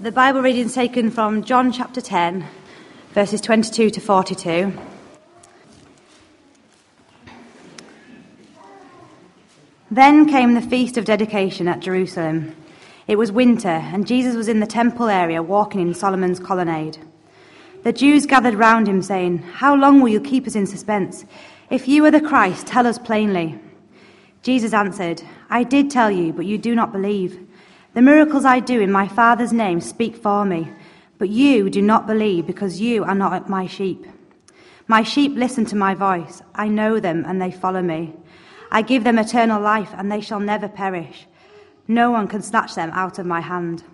The Bible reading is taken from John chapter 10, verses 22 to 42. Then came the feast of dedication at Jerusalem. It was winter, and Jesus was in the temple area walking in Solomon's colonnade. The Jews gathered round him, saying, "How long will you keep us in suspense? If you are the Christ, tell us plainly." Jesus answered, "I did tell you, but you do not believe. The miracles I do in my Father's name speak for me, but you do not believe because you are not my sheep. My sheep listen to my voice. I know them and they follow me. I give them eternal life and they shall never perish. No one can snatch them out of my hand.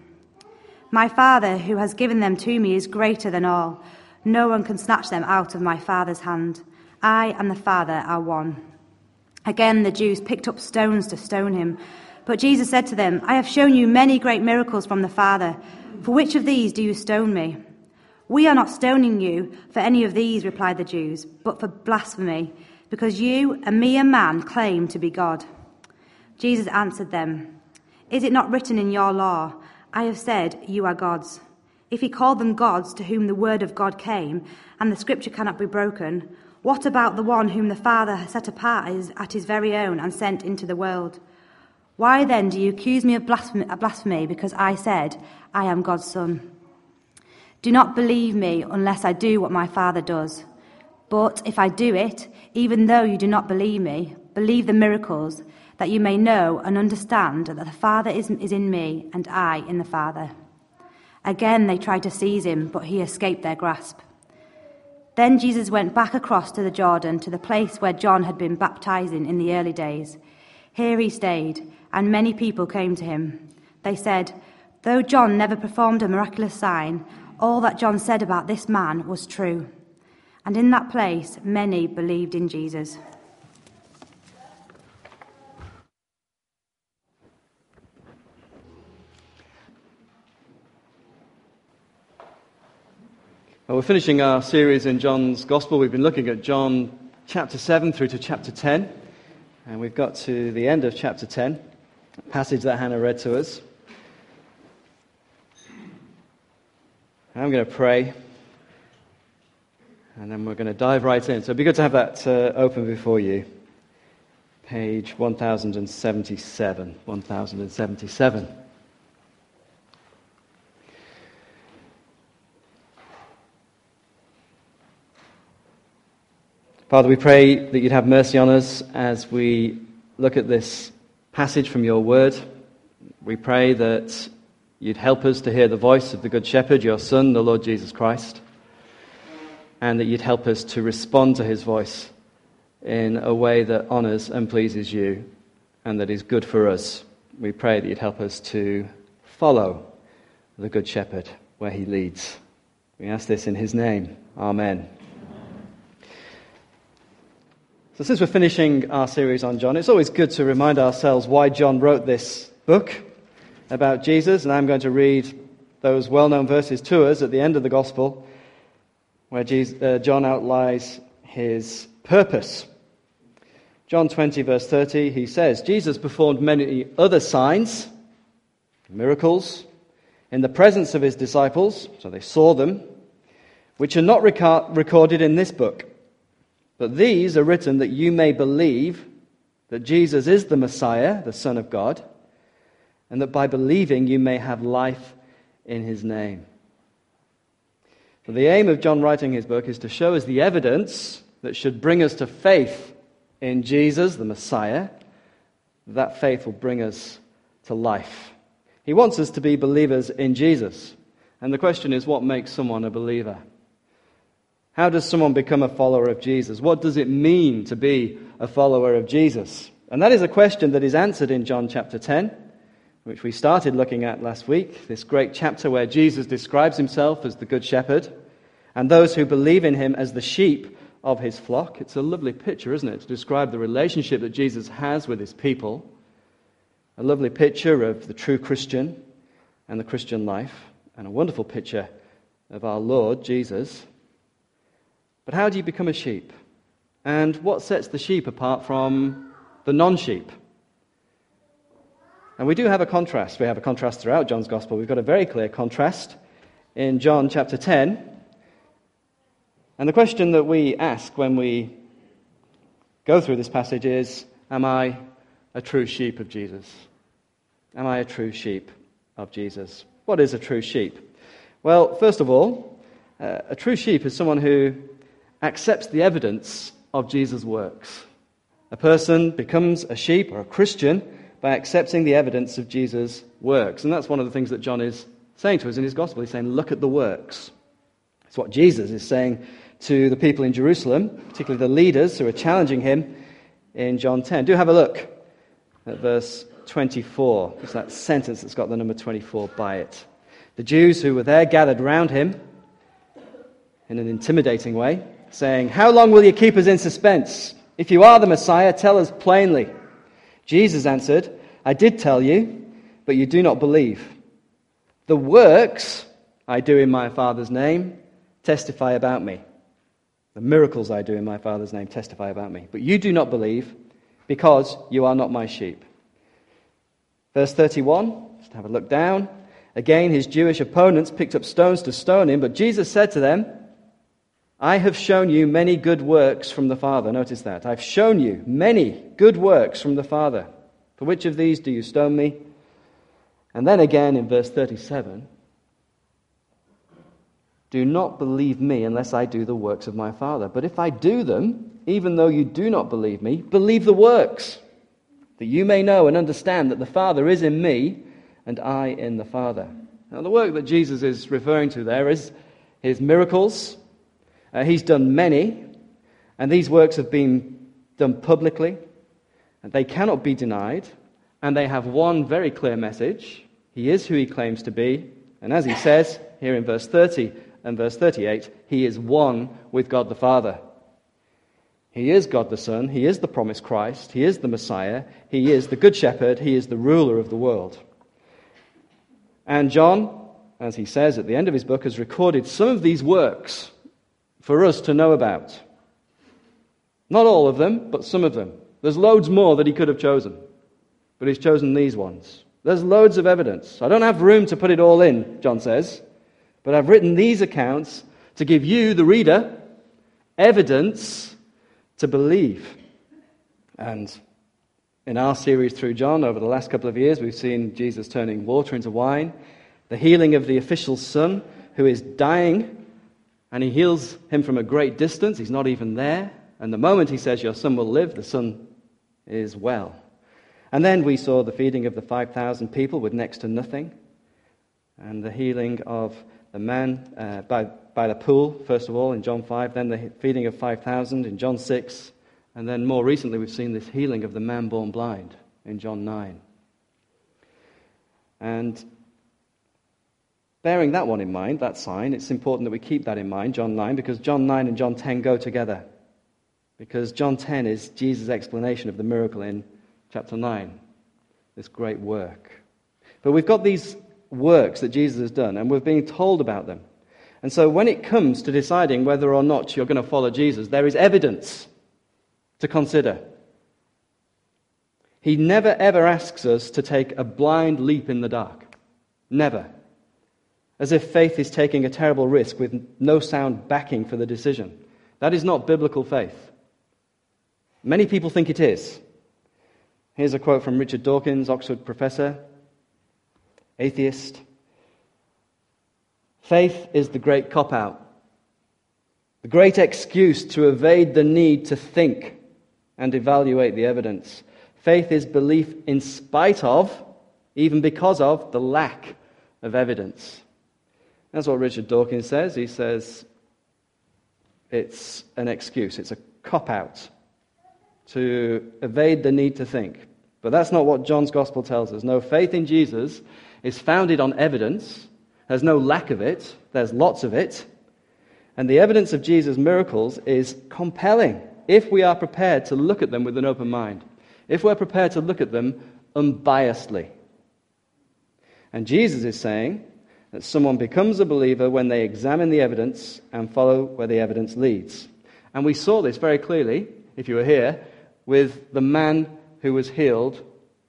My Father who has given them to me is greater than all. No one can snatch them out of my Father's hand. I and the Father are one." Again the Jews picked up stones to stone him. But Jesus said to them, "I have shown you many great miracles from the Father. For which of these do you stone me?" "We are not stoning you for any of these," replied the Jews, "but for blasphemy, because you, a mere man, claim to be God." Jesus answered them, "Is it not written in your law, 'I have said you are gods'? If he called them gods to whom the word of God came, and the scripture cannot be broken, what about the one whom the Father has set apart at his very own and sent into the world? Why then do you accuse me of blasphemy because I said, 'I am God's son'? Do not believe me unless I do what my Father does. But if I do it, even though you do not believe me, believe the miracles, that you may know and understand that the Father is in me and I in the Father." Again they tried to seize him, but he escaped their grasp. Then Jesus went back across to the Jordan, to the place where John had been baptizing in the early days. Here he stayed, and many people came to him. They said, "Though John never performed a miraculous sign, all that John said about this man was true." And in that place many believed in Jesus. Well, we're finishing our series in John's Gospel. We've been looking at John chapter 7 through to chapter 10. And we've got to the end of chapter 10, a passage that Hannah read to us. I'm going to pray, and then we're going to dive right in. So it'd be good to have that open before you. Page 1077. 1077. Father, we pray that you'd have mercy on us as we look at this passage from your word. We pray that you'd help us to hear the voice of the Good Shepherd, your Son, the Lord Jesus Christ, and that you'd help us to respond to his voice in a way that honours and pleases you and that is good for us. We pray that you'd help us to follow the Good Shepherd where he leads. We ask this in his name. Amen. So since we're finishing our series on John, it's always good to remind ourselves why John wrote this book about Jesus, and I'm going to read those well-known verses to us at the end of the Gospel, where John outlines his purpose. John 20, verse 30, he says, "Jesus performed many other signs, miracles, in the presence of his disciples," so they saw them, "which are not recorded in this book. But these are written that you may believe that Jesus is the Messiah, the Son of God, and that by believing you may have life in his name." So the aim of John writing his book is to show us the evidence that should bring us to faith in Jesus, the Messiah. That faith will bring us to life. He wants us to be believers in Jesus. And the question is, what makes someone a believer? How does someone become a follower of Jesus? What does it mean to be a follower of Jesus? And that is a question that is answered in John chapter 10, which we started looking at last week, this great chapter where Jesus describes himself as the Good Shepherd and those who believe in him as the sheep of his flock. It's a lovely picture, isn't it, to describe the relationship that Jesus has with his people. A lovely picture of the true Christian and the Christian life, and a wonderful picture of our Lord Jesus. But how do you become a sheep? And what sets the sheep apart from the non-sheep? And we do have a contrast. We have a contrast throughout John's Gospel. We've got a very clear contrast in John chapter 10. And the question that we ask when we go through this passage is, am I a true sheep of Jesus? Am I a true sheep of Jesus? What is a true sheep? Well, first of all, a true sheep is someone who accepts the evidence of Jesus' works. A person becomes a sheep or a Christian by accepting the evidence of Jesus' works. And that's one of the things that John is saying to us in his gospel. He's saying, look at the works. It's what Jesus is saying to the people in Jerusalem, particularly the leaders who are challenging him in John 10. Do have a look at verse 24. It's that sentence that's got the number 24 by it. The Jews who were there gathered round him in an intimidating way, saying, "How long will you keep us in suspense? If you are the Messiah, tell us plainly." Jesus answered, "I did tell you, but you do not believe. The works I do in my Father's name testify about me. The miracles I do in my Father's name testify about me. But you do not believe because you are not my sheep." Verse 31, just have a look down. Again, his Jewish opponents picked up stones to stone him, but Jesus said to them, "I have shown you many good works from the Father." Notice that. I've shown you many good works from the Father. For which of these do you stone me? And then again in verse 37, "Do not believe me unless I do the works of my Father. But if I do them, even though you do not believe me, believe the works, that you may know and understand that the Father is in me and I in the Father." Now the work that Jesus is referring to there is his miracles. He's done many, and these works have been done publicly, and they cannot be denied, and they have one very clear message. He is who he claims to be, and as he says here in verse 30 and verse 38, he is one with God the Father. He is God the Son, he is the promised Christ, he is the Messiah, he is the Good Shepherd, he is the ruler of the world. And John, as he says at the end of his book, has recorded some of these works for us to know about. Not all of them, but some of them. There's loads more that he could have chosen, but he's chosen these ones. There's loads of evidence. I don't have room to put it all in, John says, but I've written these accounts to give you, the reader, evidence to believe. And in our series through John over the last couple of years, we've seen Jesus turning water into wine, the healing of the official's son who is dying, and he heals him from a great distance. He's not even there. And the moment he says, "Your son will live," the son is well. And then we saw the feeding of the 5,000 people with next to nothing, and the healing of the man by the pool, first of all, in John 5, then the feeding of 5,000 in John 6, and then more recently we've seen this healing of the man born blind in John 9. And bearing that one in mind, that sign, it's important that we keep that in mind, John 9, because John 9 and John 10 go together. Because John 10 is Jesus' explanation of the miracle in chapter 9, this great work. But we've got these works that Jesus has done, and we're being told about them. And so when it comes to deciding whether or not you're going to follow Jesus, there is evidence to consider. He never ever asks us to take a blind leap in the dark. Never. As if faith is taking a terrible risk with no sound backing for the decision. That is not biblical faith. Many people think it is. Here's a quote from Richard Dawkins, Oxford professor, atheist. "Faith is the great cop-out, the great excuse to evade the need to think and evaluate the evidence. Faith is belief in spite of, even because of, the lack of evidence." That's what Richard Dawkins says. He says it's an excuse, it's a cop-out to evade the need to think. But that's not what John's Gospel tells us. No, faith in Jesus is founded on evidence. There's no lack of it. There's lots of it. And the evidence of Jesus' miracles is compelling if we are prepared to look at them with an open mind. If we're prepared to look at them unbiasedly. And Jesus is saying that someone becomes a believer when they examine the evidence and follow where the evidence leads. And we saw this very clearly, if you were here, with the man who was healed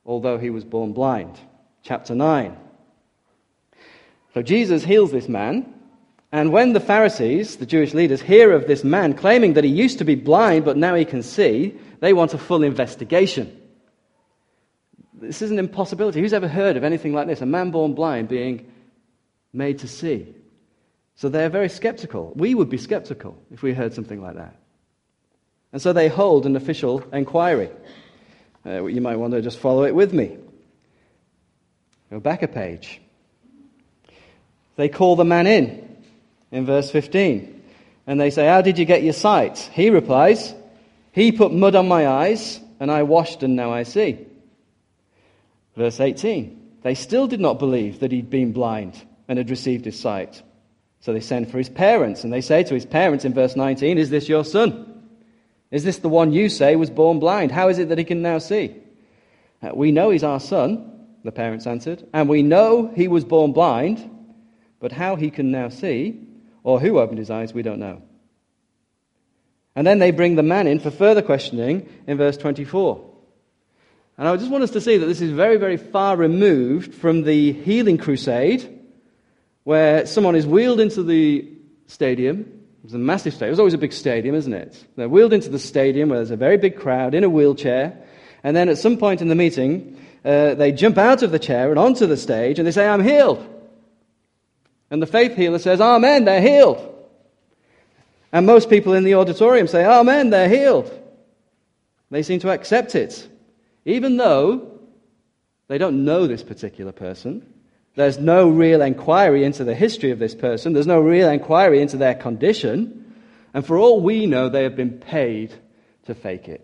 although he was born blind. Chapter 9. So Jesus heals this man, and when the Pharisees, the Jewish leaders, hear of this man claiming that he used to be blind but now he can see, they want a full investigation. This is an impossibility. Who's ever heard of anything like this? A man born blind being made to see. So they're very skeptical. We would be skeptical if we heard something like that. And so they hold an official inquiry. You might want to just follow it with me. Go back a page. They call the man in verse 15. And they say, "How did you get your sight?" He replies, "He put mud on my eyes, and I washed, and now I see." Verse 18. They still did not believe that he'd been blind and had received his sight. So they send for his parents, and they say to his parents in verse 19, "Is this your son? Is this the one you say was born blind? How is it that he can now see?" "We know he's our son," the parents answered, "and we know he was born blind, but how he can now see, or who opened his eyes, we don't know." And then they bring the man in for further questioning in verse 24. And I just want us to see that this is very, very far removed from the healing crusade, where someone is wheeled into the stadium. It's a massive stadium. It's always a big stadium, isn't it? They're wheeled into the stadium where there's a very big crowd in a wheelchair, and then at some point in the meeting, they jump out of the chair and onto the stage, and they say, "I'm healed." And the faith healer says, "Amen, they're healed." And most people in the auditorium say, "Amen, they're healed." They seem to accept it, even though they don't know this particular person. There's no real inquiry into the history of this person. There's no real inquiry into their condition. And for all we know, they have been paid to fake it.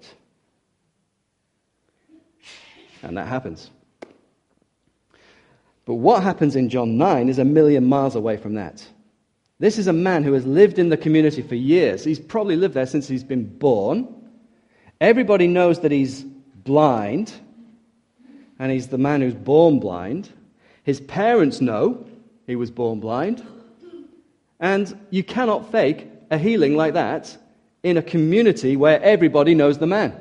And that happens. But what happens in John 9 is a million miles away from that. This is a man who has lived in the community for years. He's probably lived there since he's been born. Everybody knows that he's blind, and he's the man who's born blind. His parents know he was born blind. And you cannot fake a healing like that in a community where everybody knows the man.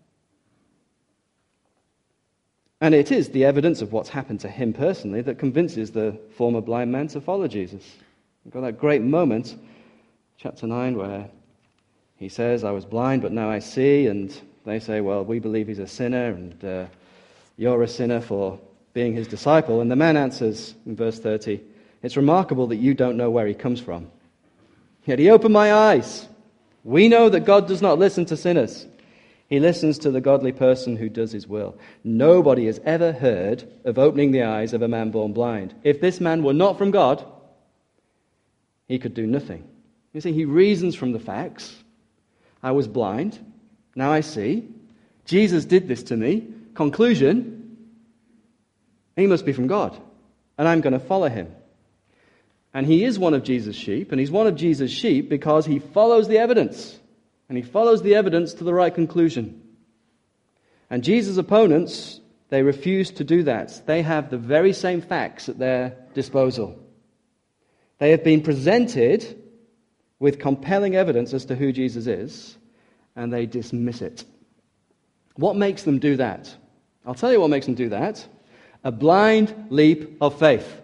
And it is the evidence of what's happened to him personally that convinces the former blind man to follow Jesus. We've got that great moment, chapter 9, where he says, "I was blind, but now I see." And they say, "Well, we believe he's a sinner, and you're a sinner for being his disciple." And the man answers in verse 30, "It's remarkable that you don't know where he comes from. Yet he opened my eyes. We know that God does not listen to sinners. He listens to the godly person who does his will. Nobody has ever heard of opening the eyes of a man born blind. If this man were not from God, he could do nothing." You see, he reasons from the facts. I was blind, now I see. Jesus did this to me. Conclusion, he must be from God, and I'm going to follow him. And he is one of Jesus' sheep, and he's one of Jesus' sheep because he follows the evidence. And he follows the evidence to the right conclusion. And Jesus' opponents, they refuse to do that. They have the very same facts at their disposal. They have been presented with compelling evidence as to who Jesus is, and they dismiss it. What makes them do that? I'll tell you what makes them do that. A blind leap of faith.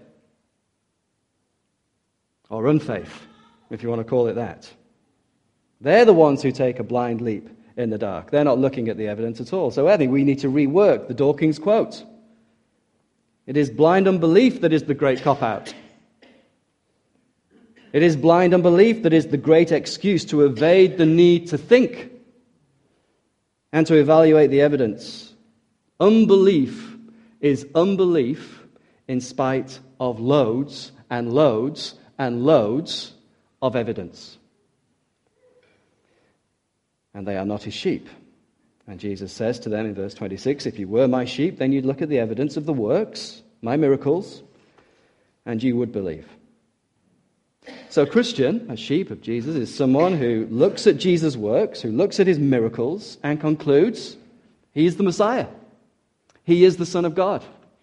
Or unfaith, if you want to call it that. They're the ones who take a blind leap in the dark. They're not looking at the evidence at all. So I think we need to rework the Dawkins quote. It is blind unbelief that is the great cop-out. It is blind unbelief that is the great excuse to evade the need to think and to evaluate the evidence. Unbelief is unbelief in spite of loads and loads and loads of evidence. And they are not his sheep. And Jesus says to them in verse 26, "If you were my sheep, then you'd look at the evidence of the works, my miracles, and you would believe." So a Christian, a sheep of Jesus, is someone who looks at Jesus' works, who looks at his miracles, and concludes he is the Messiah. He is the Son of God.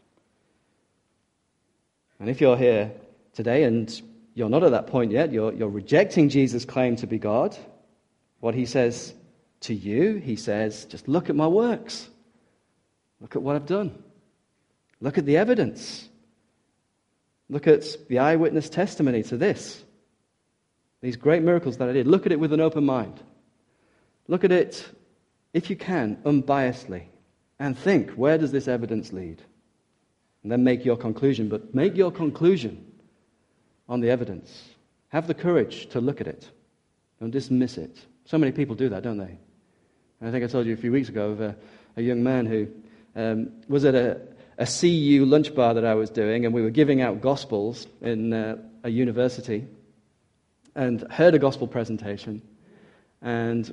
And if you're here today and you're not at that point yet, you're rejecting Jesus' claim to be God, what he says to you, he says, just look at my works. Look at what I've done. Look at the evidence. Look at the eyewitness testimony to this. These great miracles that I did. Look at it with an open mind. Look at it, if you can, unbiasedly. And think, where does this evidence lead? And then make your conclusion. But make your conclusion on the evidence. Have the courage to look at it. Don't dismiss it. So many people do that, don't they? And I think I told you a few weeks ago of a young man who was at a CU lunch bar that I was doing, and we were giving out Gospels in a university, and heard a Gospel presentation, and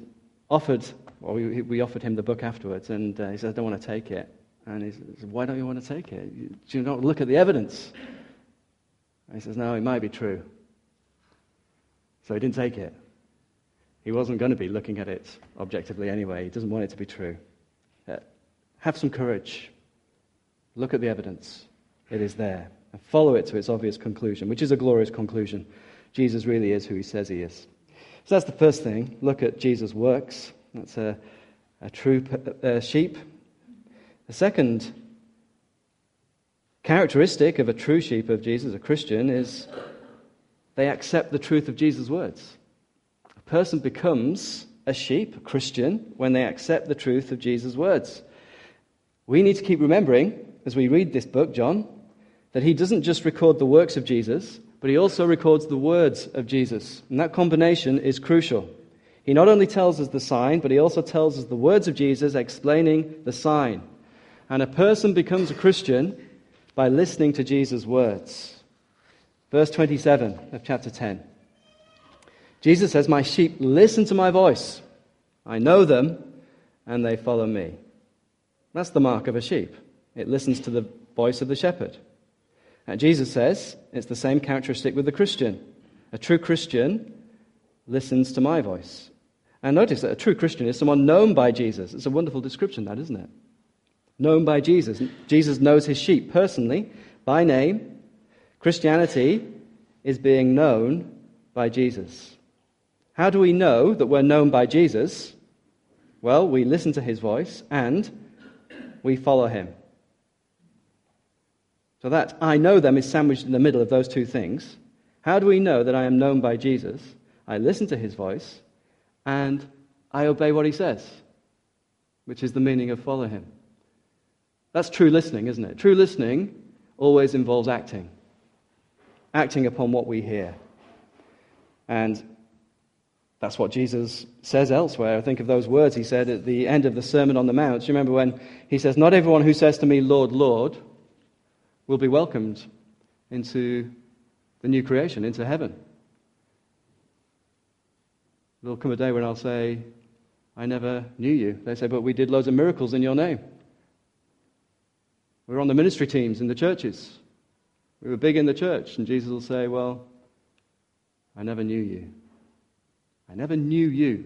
we offered him the book afterwards, and he said, I don't want to take it. And he said, why don't you want to take it? Do you not look at the evidence? And he says, no, it might be true. So he didn't take it. He wasn't going to be looking at it objectively anyway. He doesn't want it to be true. Have some courage. Look at the evidence. It is there. And follow it to its obvious conclusion, which is a glorious conclusion. Jesus really is who he says he is. So that's the first thing. Look at Jesus' works. That's a true sheep. The second characteristic of a true sheep of Jesus, a Christian, is they accept the truth of Jesus' words. A person becomes a sheep, a Christian, when they accept the truth of Jesus' words. We need to keep remembering, as we read this book, John, that he doesn't just record the works of Jesus, but he also records the words of Jesus. And that combination is crucial. He not only tells us the sign, but he also tells us the words of Jesus explaining the sign. And a person becomes a Christian by listening to Jesus' words. Verse 27 of chapter 10. Jesus says, my sheep listen to my voice. I know them, and they follow me. That's the mark of a sheep. It listens to the voice of the shepherd. And Jesus says it's the same characteristic with the Christian. A true Christian listens to my voice. And notice that a true Christian is someone known by Jesus. It's a wonderful description, that, isn't it? Known by Jesus. Jesus knows his sheep personally, by name. Christianity is being known by Jesus. How do we know that we're known by Jesus? Well, we listen to his voice and we follow him. So that I know them is sandwiched in the middle of those two things. How do we know that I am known by Jesus? I listen to his voice and I obey what he says, which is the meaning of follow him. That's true listening, isn't it? True listening always involves acting. Acting upon what we hear. And that's what Jesus says elsewhere. I think of those words he said at the end of the Sermon on the Mount. Do you remember when he says, not everyone who says to me, Lord, Lord, will be welcomed into the new creation, into heaven. There'll come a day when I'll say, I never knew you. They say, but we did loads of miracles in your name. We were on the ministry teams in the churches. We were big in the church. And Jesus will say, well, I never knew you. I never knew you.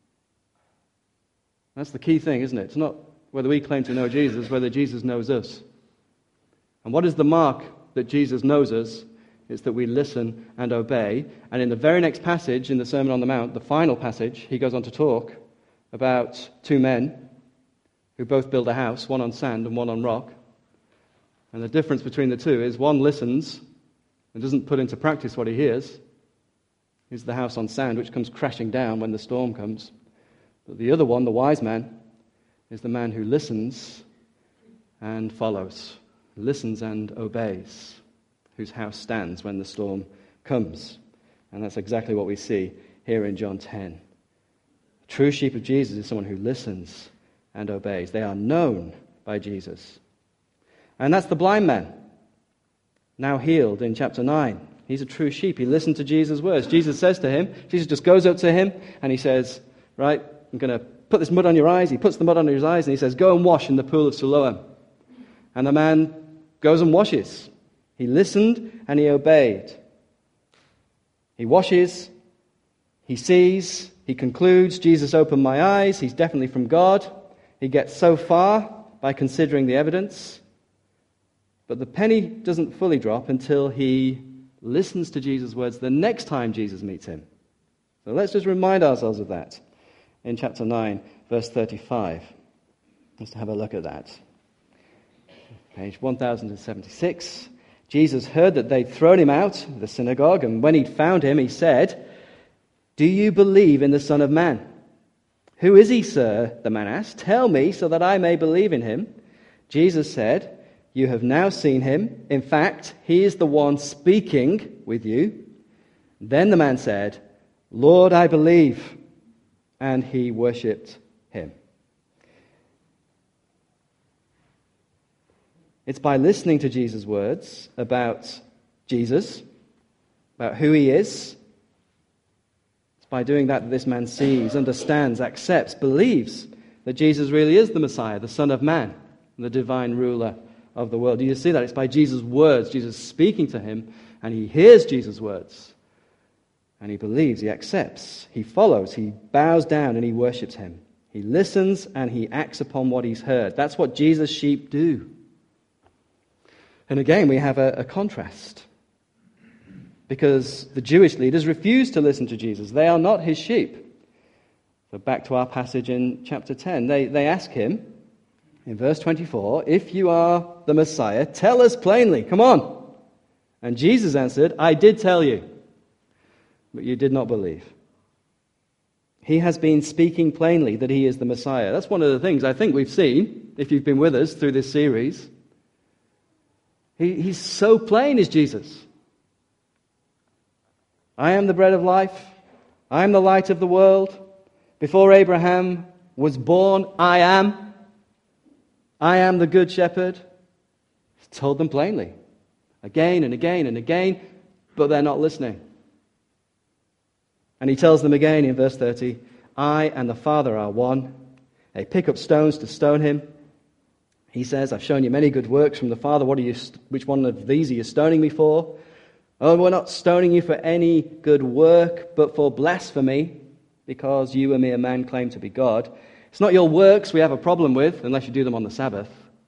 That's the key thing, isn't it? It's not whether we claim to know Jesus, whether Jesus knows us. And what is the mark that Jesus knows us? It's that we listen and obey. And in the very next passage in the Sermon on the Mount, the final passage, he goes on to talk about two men who both build a house, one on sand and one on rock. And the difference between the two is one listens and doesn't put into practice what he hears. Is the house on sand, which comes crashing down when the storm comes. But the other one, the wise man, is the man who listens and follows, listens and obeys, whose house stands when the storm comes. And that's exactly what we see here in John 10. The true sheep of Jesus is someone who listens and obeys. They are known by Jesus. And that's the blind man, now healed in chapter 9. He's a true sheep. He listened to Jesus' words. Jesus says to him, Jesus just goes up to him and he says, right, I'm going to put this mud on your eyes. He puts the mud on his eyes and he says, go and wash in the pool of Siloam. And the man goes and washes. He listened and he obeyed. He washes, he sees, he concludes, Jesus opened my eyes, he's definitely from God. He gets so far by considering the evidence. But the penny doesn't fully drop until he listens to Jesus' words the next time Jesus meets him. So let's just remind ourselves of that in chapter 9, verse 35. Let's have a look at that. Page 1076. Jesus heard that they'd thrown him out of the synagogue, and when he'd found him, he said, "Do you believe in the Son of Man?" "Who is he, sir?" the man asked. "Tell me so that I may believe in him." Jesus said, "You have now seen him. In fact, he is the one speaking with you." Then the man said, "Lord, I believe." And he worshipped him. It's by listening to Jesus' words about Jesus, about who he is. It's by doing that this man sees, understands, accepts, believes that Jesus really is the Messiah, the Son of Man, the divine ruler of the world. Do you see that? It's by Jesus' words, Jesus speaking to him, and he hears Jesus' words. And he believes, he accepts, he follows, he bows down and he worships him. He listens and he acts upon what he's heard. That's what Jesus' sheep do. And again, we have a contrast. Because the Jewish leaders refuse to listen to Jesus. They are not his sheep. So back to our passage in chapter 10. They ask him, in verse 24, "If you are the Messiah, tell us plainly. Come on." And Jesus answered, "I did tell you, but you did not believe." He has been speaking plainly that he is the Messiah. That's one of the things I think we've seen, if you've been with us through this series. He's so plain, is Jesus. I am the bread of life. I am the light of the world. Before Abraham was born, I am. I am the good shepherd. He told them plainly, again and again and again, but they're not listening. And he tells them again in verse 30, "I and the Father are one." They pick up stones to stone him. He says, "I've shown you many good works from the Father. Which one of these are you stoning me for?" "Oh, we're not stoning you for any good work, but for blasphemy, because you, a mere man, claim to be God. It's not your works we have a problem with, unless you do them on the Sabbath.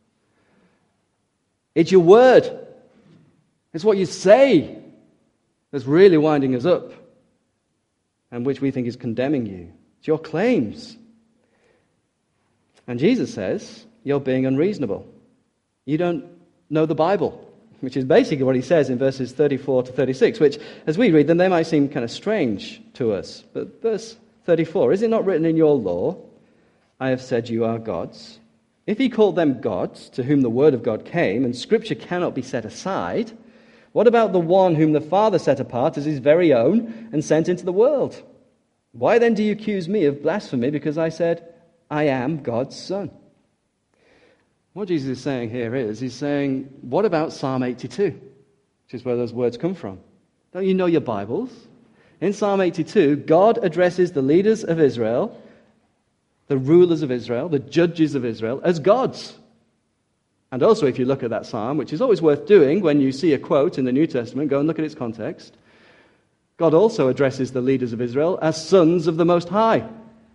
It's your word. It's what you say that's really winding us up, and which we think is condemning you. It's your claims." And Jesus says, "You're being unreasonable. You don't know the Bible," which is basically what he says in verses 34 to 36, which, as we read them, they might seem kind of strange to us. But verse 34, "Is it not written in your law, 'I have said you are gods'? If he called them gods, to whom the word of God came, and Scripture cannot be set aside, what about the one whom the Father set apart as his very own and sent into the world? Why then do you accuse me of blasphemy because I said, 'I am God's Son'?" What Jesus is saying here is, he's saying, what about Psalm 82? Which is where those words come from. Don't you know your Bibles? In Psalm 82, God addresses the leaders of Israel, the rulers of Israel, the judges of Israel, as gods. And also, if you look at that psalm, which is always worth doing when you see a quote in the New Testament, go and look at its context. God also addresses the leaders of Israel as sons of the Most High.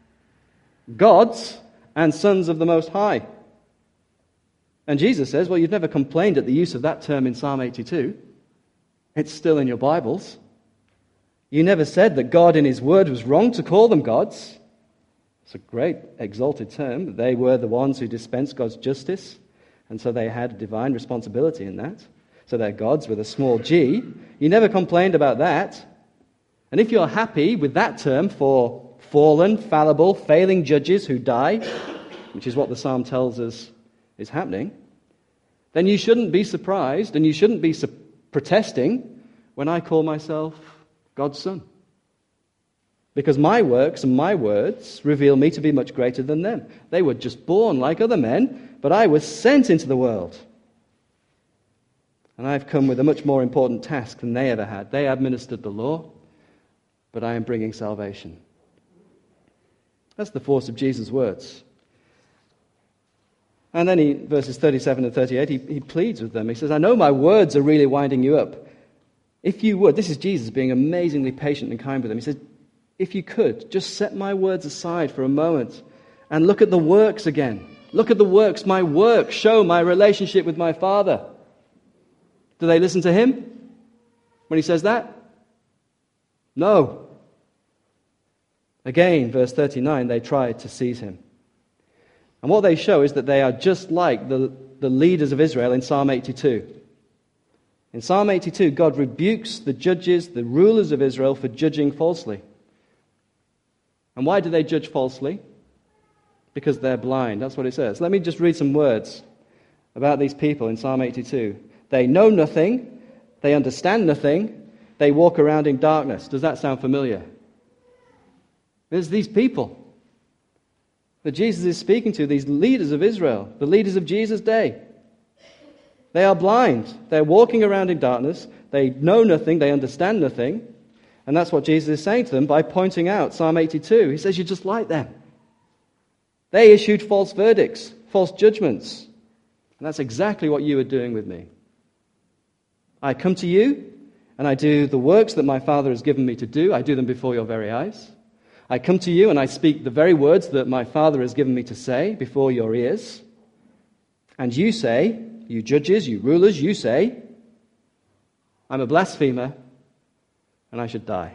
Gods and sons of the Most High. And Jesus says, well, you've never complained at the use of that term in Psalm 82. It's still in your Bibles. You never said that God in his word was wrong to call them gods. It's a great exalted term. They were the ones who dispensed God's justice, and so they had divine responsibility in that. So they're gods with a small g. You never complained about that. And if you're happy with that term for fallen, fallible, failing judges who die, which is what the psalm tells us is happening, then you shouldn't be surprised and you shouldn't be protesting when I call myself God's son. Because my works and my words reveal me to be much greater than them. They were just born like other men, but I was sent into the world. And I've come with a much more important task than they ever had. They administered the law, but I am bringing salvation. That's the force of Jesus' words. And then verses 37 and 38, he pleads with them. He says, I know my words are really winding you up. If you would, this is Jesus being amazingly patient and kind with them. He says, if you could, just set my words aside for a moment and look at the works again. Look at the works. My works show my relationship with my Father. Do they listen to him when he says that? No. Again, verse 39, they tried to seize him. And what they show is that they are just like the leaders of Israel in Psalm 82. In Psalm 82, God rebukes the judges, the rulers of Israel, for judging falsely. And why do they judge falsely? Because they're blind. That's what it says. Let me just read some words about these people in Psalm 82. They know nothing, they understand nothing, they walk around in darkness. Does that sound familiar? There's these people that Jesus is speaking to, these leaders of Israel, the leaders of Jesus' day. They are blind. They're walking around in darkness. They know nothing, they understand nothing. And that's what Jesus is saying to them by pointing out Psalm 82. He says, you're just like them. They issued false verdicts, false judgments. And that's exactly what you are doing with me. I come to you, and I do the works that my Father has given me to do. I do them before your very eyes. I come to you, and I speak the very words that my Father has given me to say before your ears. And you say, you judges, you rulers, you say, I'm a blasphemer, and I should die.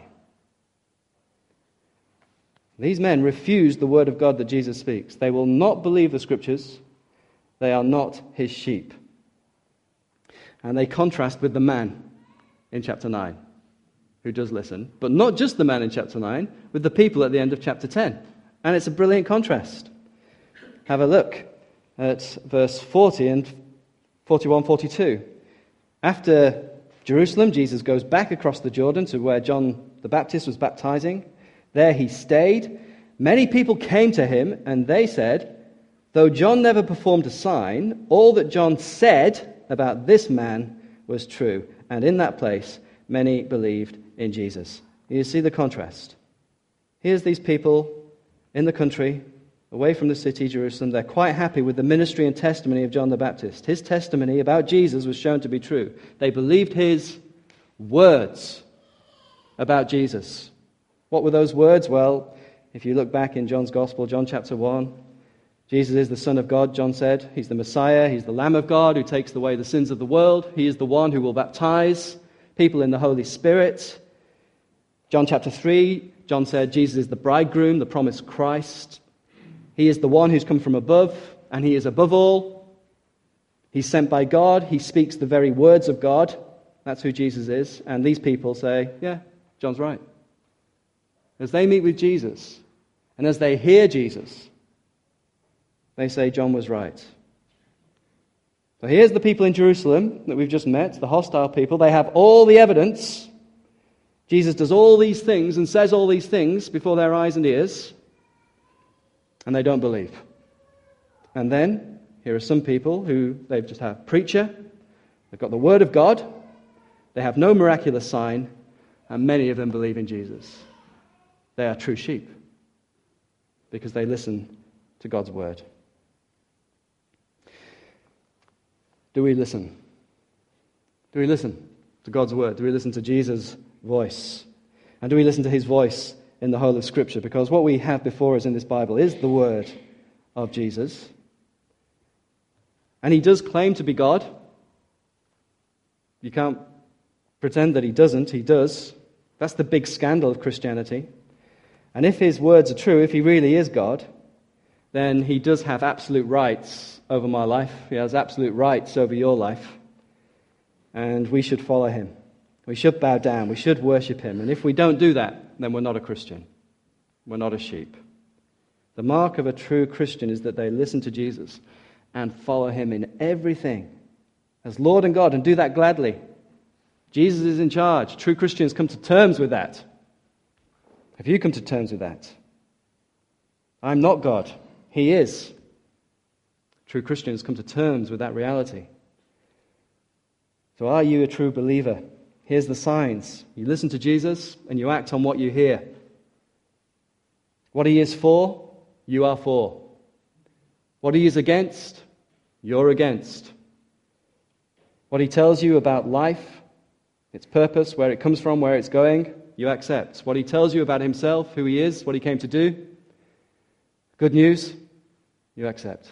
These men refuse the word of God that Jesus speaks. They will not believe the Scriptures. They are not his sheep. And they contrast with the man in chapter 9, who does listen. But not just the man in chapter 9, with the people at the end of chapter 10. And it's a brilliant contrast. Have a look at verse 40 and 41, 42. After Jerusalem, Jesus goes back across the Jordan to where John the Baptist was baptizing. There he stayed. Many people came to him, and they said, though John never performed a sign, all that John said about this man was true. And in that place, many believed in Jesus. You see the contrast. Here's these people in the country, away from the city, Jerusalem. They're quite happy with the ministry and testimony of John the Baptist. His testimony about Jesus was shown to be true. They believed his words about Jesus. What were those words? Well, if you look back in John's Gospel, John chapter 1, Jesus is the Son of God, John said. He's the Messiah. He's the Lamb of God who takes away the sins of the world. He is the one who will baptize people in the Holy Spirit. John chapter 3, John said Jesus is the bridegroom, the promised Christ. He is the one who's come from above, and he is above all. He's sent by God. He speaks the very words of God. That's who Jesus is. And these people say, yeah, John's right. As they meet with Jesus, and as they hear Jesus, they say John was right. So here's the people in Jerusalem that we've just met, the hostile people. They have all the evidence. Jesus does all these things and says all these things before their eyes and ears, and they don't believe. And then, here are some people who they've just had a preacher, they've got the Word of God, they have no miraculous sign, and many of them believe in Jesus. They are true sheep because they listen to God's Word. Do we listen? Do we listen to God's Word? Do we listen to Jesus' voice? And do we listen to his voice in the whole of Scripture? Because what we have before us in this Bible is the Word of Jesus. And he does claim to be God. You can't pretend that he doesn't. He does. That's the big scandal of Christianity. And if his words are true, if he really is God, then he does have absolute rights over my life. He has absolute rights over your life. And we should follow him. We should bow down. We should worship him. And if we don't do that, then we're not a Christian. We're not a sheep. The mark of a true Christian is that they listen to Jesus and follow him in everything as Lord and God, and do that gladly. Jesus is in charge. True Christians come to terms with that. Have you come to terms with that? I'm not God. He is. True Christians come to terms with that reality. So are you a true believer? Here's the signs. You listen to Jesus and you act on what you hear. What he is for, you are for. What he is against, you're against. What he tells you about life, its purpose, where it comes from, where it's going, you accept. What he tells you about himself, who he is, what he came to do, good news, you accept.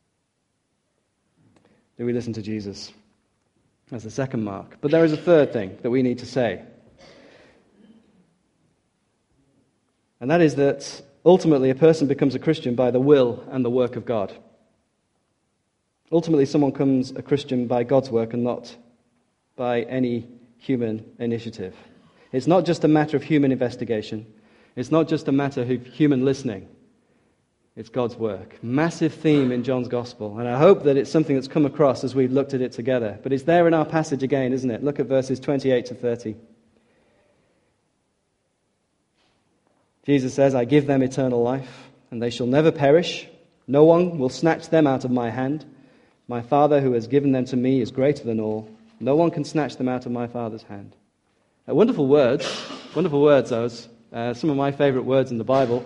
Do we listen to Jesus? That's the second mark. But there is a third thing that we need to say. And that is that ultimately a person becomes a Christian by the will and the work of God. Ultimately, someone becomes a Christian by God's work and not by any human initiative. It's not just a matter of human investigation. It's not just a matter of human listening. It's God's work. Massive theme in John's Gospel. And I hope that it's something that's come across as we've looked at it together. But it's there in our passage again, isn't it? Look at verses 28 to 30. Jesus says, I give them eternal life, and they shall never perish. No one will snatch them out of my hand. My Father who has given them to me is greater than all. No one can snatch them out of my Father's hand. Wonderful words those. Some of my favorite words in the Bible.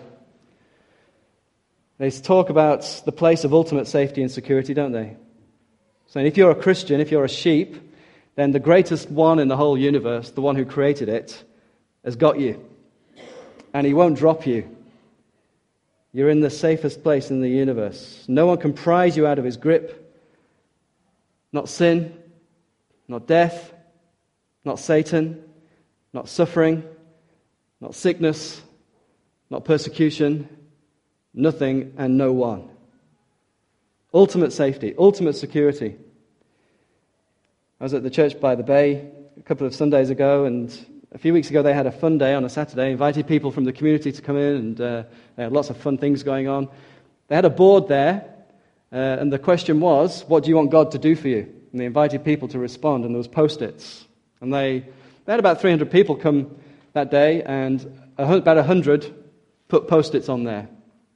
They talk about the place of ultimate safety and security, don't they? So if you're a Christian, if you're a sheep, then the greatest one in the whole universe, the one who created it, has got you. And he won't drop you. You're in the safest place in the universe. No one can prise you out of his grip. Not sin, not death, not Satan, not suffering, not sickness, not persecution, nothing and no one. Ultimate safety, ultimate security. I was at the church by the bay a couple of Sundays ago, and a few weeks ago they had a fun day on a Saturday, invited people from the community to come in, and they had lots of fun things going on. They had a board there, and the question was, what do you want God to do for you? And they invited people to respond, and there was Post-its. And they had about 300 people come that day, and about 100 put Post-its on there.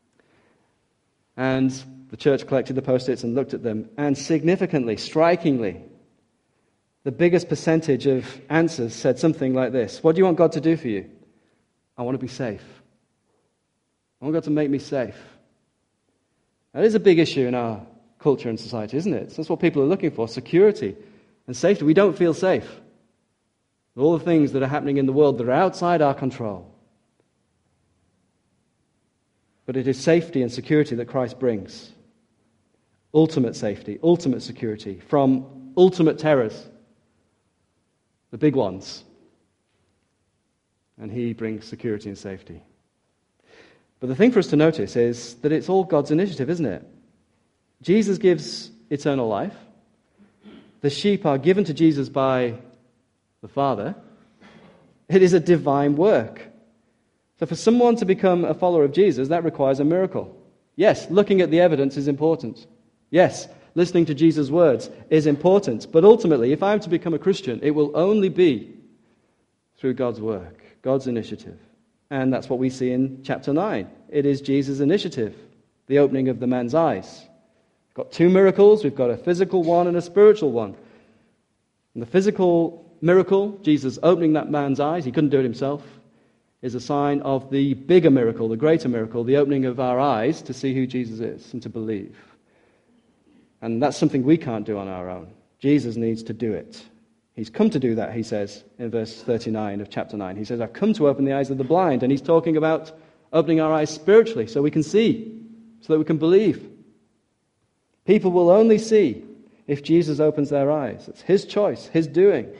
And the church collected the Post-its and looked at them, and significantly, strikingly, the biggest percentage of answers said something like this. What do you want God to do for you? I want to be safe. I want God to make me safe. That is a big issue in our culture and society, isn't it? That's what people are looking for, security and safety. We don't feel safe. All the things that are happening in the world that are outside our control. But it is safety and security that Christ brings. Ultimate safety, ultimate security from ultimate terrors. The big ones. And he brings security and safety. But the thing for us to notice is that it's all God's initiative, isn't it? Jesus gives eternal life. The sheep are given to Jesus by the Father. It is a divine work. So for someone to become a follower of Jesus, that requires a miracle. Yes, looking at the evidence is important. Yes, listening to Jesus' words is important. But ultimately, if I'm to become a Christian, it will only be through God's work, God's initiative. And that's what we see in chapter 9. It is Jesus' initiative, the opening of the man's eyes. We've got two miracles. We've got a physical one and a spiritual one. And the physical miracle, Jesus opening that man's eyes, he couldn't do it himself, is a sign of the bigger miracle, the greater miracle, the opening of our eyes to see who Jesus is and to believe. And that's something we can't do on our own. Jesus needs to do it. He's come to do that, he says in verse 39 of chapter 9. He says, I've come to open the eyes of the blind. And he's talking about opening our eyes spiritually so we can see, so that we can believe. People will only see if Jesus opens their eyes. It's his choice, his doing.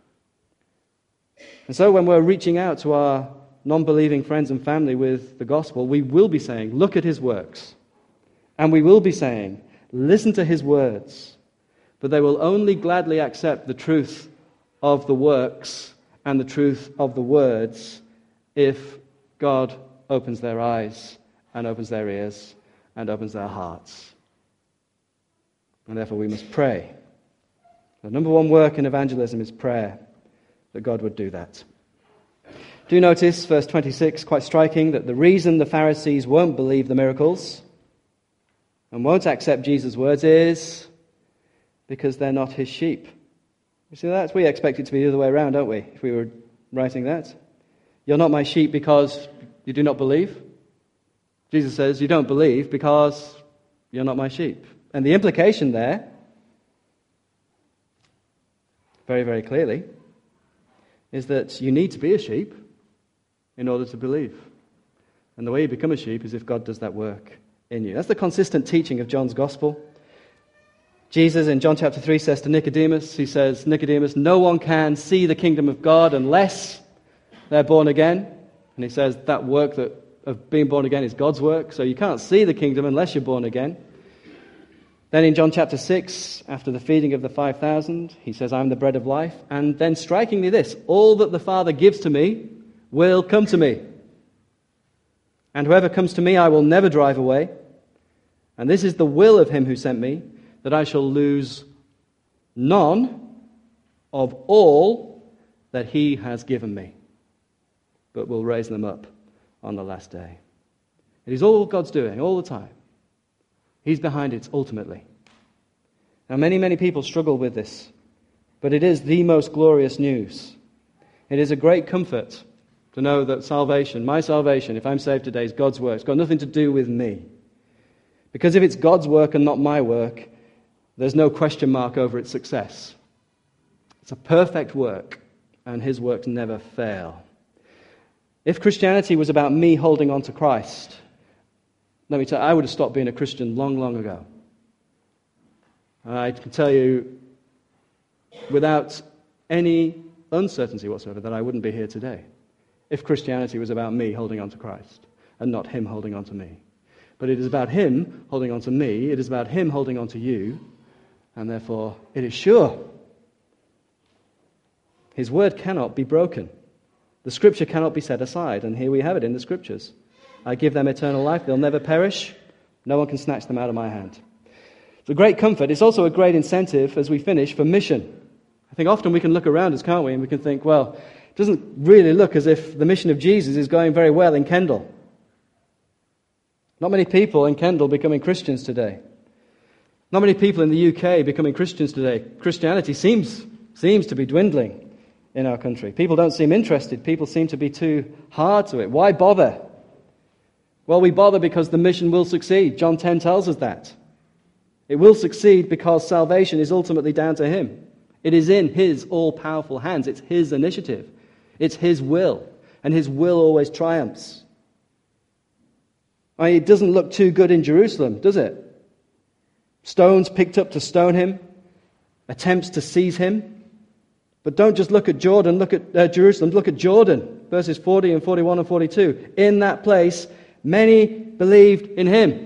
And so when we're reaching out to our non-believing friends and family with the gospel, we will be saying, look at his works. And we will be saying, listen to his words. But they will only gladly accept the truth of the works and the truth of the words if God opens their eyes and opens their ears and opens their hearts. And therefore we must pray. The number one work in evangelism is prayer, that God would do that. Do notice, verse 26, quite striking, that the reason the Pharisees won't believe the miracles and won't accept Jesus' words is because they're not his sheep. You see that? We expect it to be the other way around, don't we, if we were writing that? You're not my sheep because you do not believe. Jesus says you don't believe because you're not my sheep. And the implication there, very, very clearly, is that you need to be a sheep in order to believe. And the way you become a sheep is if God does that work in you. That's the consistent teaching of John's Gospel. Jesus in John chapter 3 says to Nicodemus, he says, Nicodemus, no one can see the kingdom of God unless they're born again. And he says that work that of being born again is God's work, so you can't see the kingdom unless you're born again. Then in John chapter 6, after the feeding of the 5,000, he says, I'm the bread of life. And then strikingly this, all that the Father gives to me will come to me. And whoever comes to me I will never drive away. And this is the will of him who sent me, that I shall lose none of all that he has given me, but will raise them up on the last day. It is all God's doing, all the time. He's behind it ultimately. Now many people struggle with this, but it is the most glorious news. It is a great comfort to know that salvation, my salvation, if I'm saved today, is God's work. It's got nothing to do with me. Because if it's God's work and not my work, there's no question mark over its success. It's a perfect work, and his works never fail. If Christianity was about me holding on to Christ, let me tell you, I would have stopped being a Christian long ago. I can tell you without any uncertainty whatsoever that I wouldn't be here today if Christianity was about me holding on to Christ and not him holding on to me. But it is about him holding on to me, it is about him holding on to you, and therefore it is sure. His word cannot be broken. The scripture cannot be set aside, and here we have it in the scriptures. I give them eternal life, they'll never perish, no one can snatch them out of my hand. It's a great comfort. It's also a great incentive as we finish for mission. I think often we can look around us, can't we, and we can think, well, it doesn't really look as if the mission of Jesus is going very well in Kendal. Not many people in Kendal becoming Christians today. Not many people in the UK becoming Christians today. Christianity seems to be dwindling in our country. People don't seem interested. People seem to be too hard to it. Why bother? Well, we bother because the mission will succeed. John 10 tells us that. It will succeed because salvation is ultimately down to him. It is in his all-powerful hands. It's his initiative. It's his will. And his will always triumphs. It doesn't look too good in Jerusalem, does it? Stones picked up to stone him. Attempts to seize him. But don't just look at Jordan, look at Jerusalem, look at Jordan. Verses 40 and 41 and 42. In that place, many believed in him.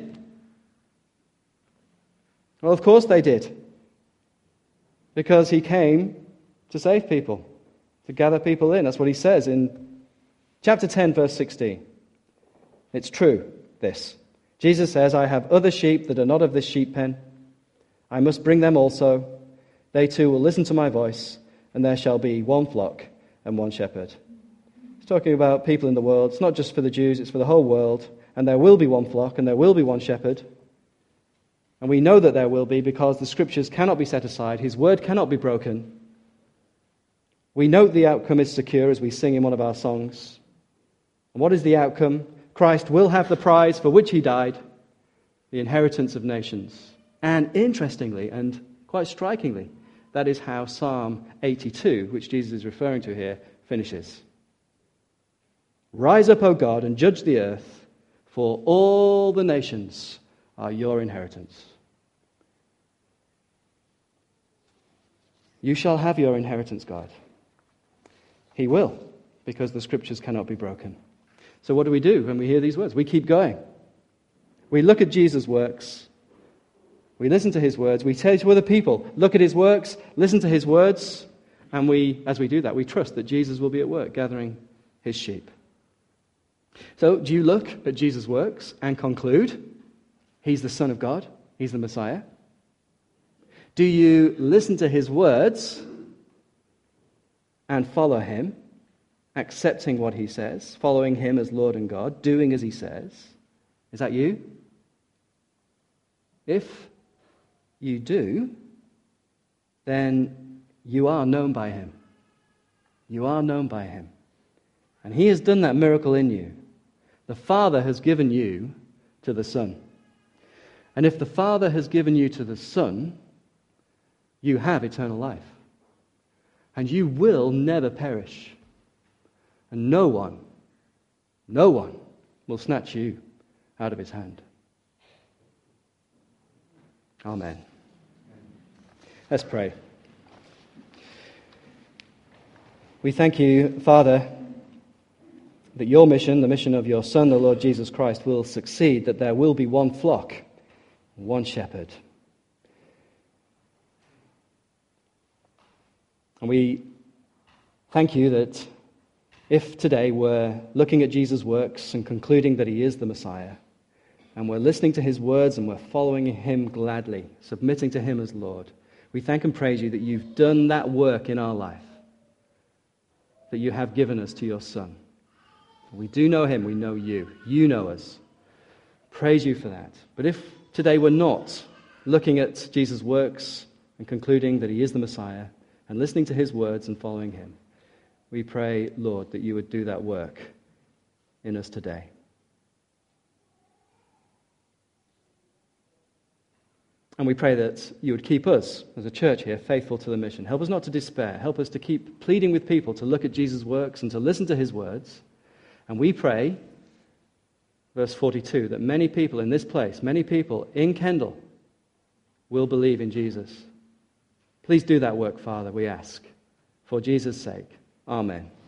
Well, of course they did. Because he came to save people, to gather people in. That's what he says in chapter 10, verse 16. It's true, this. Jesus says, I have other sheep that are not of this sheep pen. I must bring them also. They too will listen to my voice, and there shall be one flock and one shepherd. He's talking about people in the world. It's not just for the Jews, it's for the whole world. And there will be one flock, and there will be one shepherd. And we know that there will be because the scriptures cannot be set aside. His word cannot be broken. We note the outcome is secure as we sing in one of our songs. And what is the outcome? Christ will have the prize for which he died, the inheritance of nations. And interestingly, and quite strikingly, that is how Psalm 82, which Jesus is referring to here, finishes. Rise up, O God, and judge the earth, for all the nations are your inheritance. You shall have your inheritance, God. He will, because the scriptures cannot be broken. So what do we do when we hear these words? We keep going. We look at Jesus' works. We listen to his words. We say to other people, look at his works, listen to his words. And as we do that, we trust that Jesus will be at work gathering his sheep. So do you look at Jesus' works and conclude he's the Son of God, he's the Messiah? Do you listen to his words and follow him, accepting what he says, following him as Lord and God, doing as he says? Is that you? If you do, then you are known by him. You are known by him. And he has done that miracle in you. The Father has given you to the Son. And if the Father has given you to the Son, you have eternal life. And you will never perish. And no one will snatch you out of his hand. Amen. Let's pray. We thank you, Father, that your mission, the mission of your Son, the Lord Jesus Christ, will succeed, that there will be one flock, one shepherd. And we thank you that if today we're looking at Jesus' works and concluding that he is the Messiah, and we're listening to his words and we're following him gladly, submitting to him as Lord, we thank and praise you that you've done that work in our life, that you have given us to your Son. We do know him, we know you. You know us. Praise you for that. But if today we're not looking at Jesus' works and concluding that he is the Messiah and listening to his words and following him, we pray, Lord, that you would do that work in us today. And we pray that you would keep us, as a church here, faithful to the mission. Help us not to despair. Help us to keep pleading with people to look at Jesus' works and to listen to his words. And we pray, verse 42, that many people in this place, many people in Kendal, will believe in Jesus. Please do that work, Father, we ask. For Jesus' sake. Amen.